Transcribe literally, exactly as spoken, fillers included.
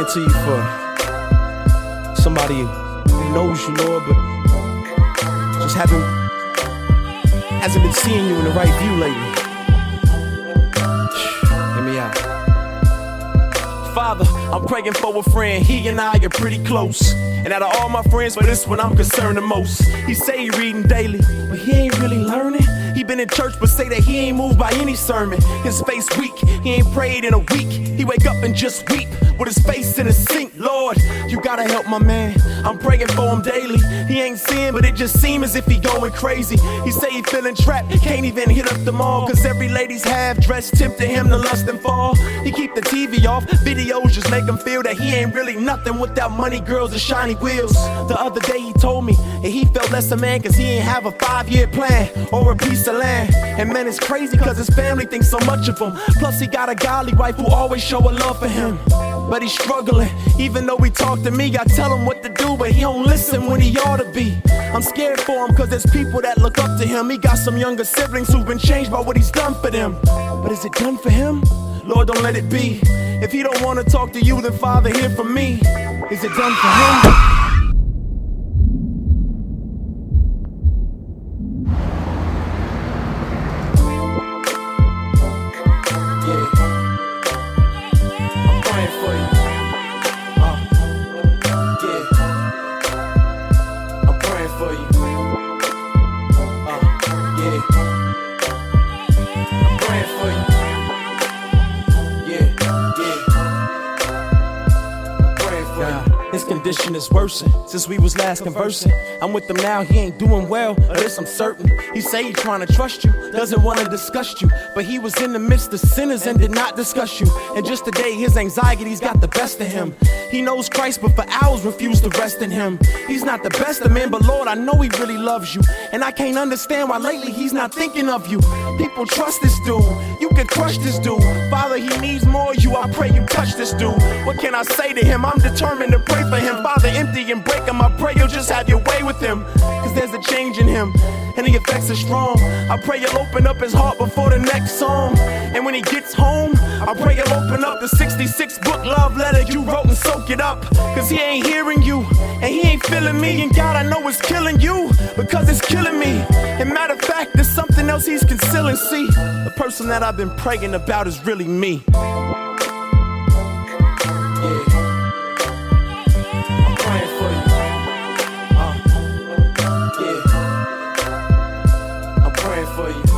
praying to you for somebody who knows you, Lord, but just haven't hasn't been seeing you in the right view lately. Hear me out. Father, I'm praying for a friend, he and I are pretty close. And out of all my friends, for this one I'm concerned the most. He say he reading daily, but he ain't really learning. He been in church, but say that he ain't moved by any sermon. His face weak, he ain't prayed in a week. He wake up and just weep, with his face in the sink. Lord, you gotta help my man. I'm praying for him daily. He ain't seeing, but it just seems as if he going crazy. He say he feeling trapped, can't even hit up the mall, cause every lady's half dressed tempting him to lust and fall. He keep the T V off, videos just make him feel that he ain't really nothing without money, girls, and shiny wheels. The other day he told me that he felt less a man cause he ain't have a five-year plan or a piece of land. And man, it's crazy cause his family thinks so much of him. Plus he got a godly wife who always show a love for him. But he's struggling, even though he talk to me, I tell him what to do, but he don't listen when he ought to be. I'm scared for him cause there's people that look up to him. He got some younger siblings who've been changed by what he's done for them. But is it done for him? Lord, don't let it be. If he don't want to talk to you, then Father, hear from me. Is it done for him? His condition is worsen since we was last conversing. I'm with him now, he ain't doing well, of this I'm certain. He say he trying to trust you, doesn't want to discuss you, but he was in the midst of sinners and did not discuss you. And just today his anxiety's got the best of him. He knows Christ but for hours refused to rest in him. He's not the best of men, but Lord, I know he really loves you. And I can't understand why lately he's not thinking of you. People trust this dude, you can crush this dude. Father, he needs more of you, I pray you touch this dude. What can I say to him? I'm determined to pray for him. Father, empty and break him, I pray you'll just have your way with him. Cause there's a change in him, and the effects are strong. I pray you'll open up his heart before the next song. And when he gets home, I pray you'll open up the sixty-six book love letter you wrote and soak it up. Cause he ain't hearing you, and he ain't feeling me. And God, I know it's killing you, because it's killing me. And matter of fact, there's something else he's concealing. See, the person that I've been praying about is really me. For you.